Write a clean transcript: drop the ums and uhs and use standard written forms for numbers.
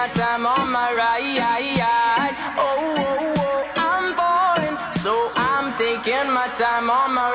my time on my ride. Oh, oh, oh, I'm falling, so I'm taking my time on my